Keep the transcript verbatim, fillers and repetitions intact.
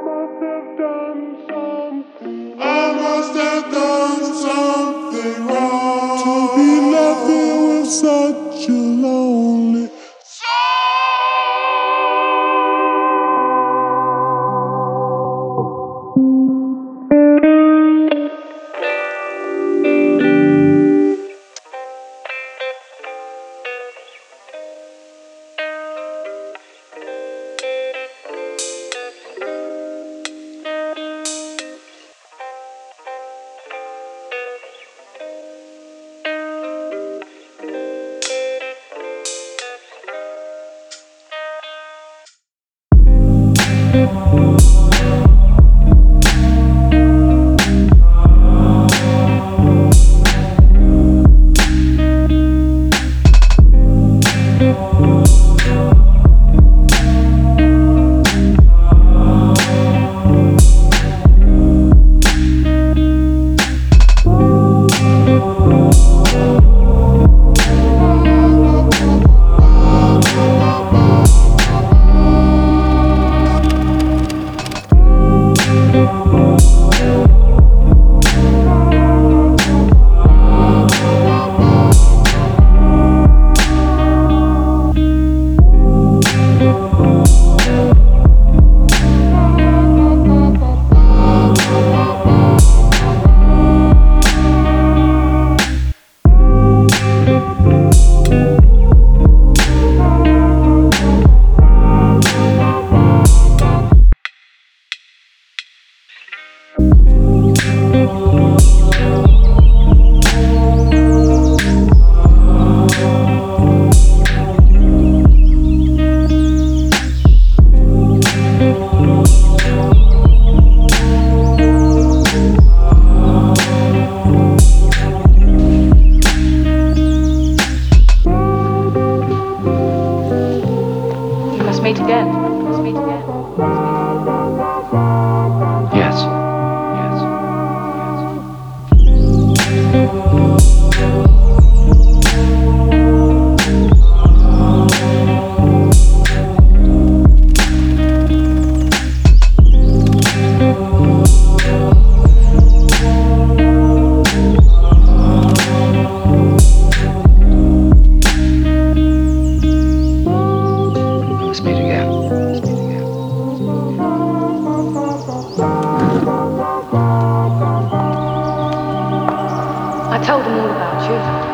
I must have done something wrong to be left here with such a lonely Meet again. Let's meet again. Yes. Yes. Let's meet again. Let's meet again. I told them all about you.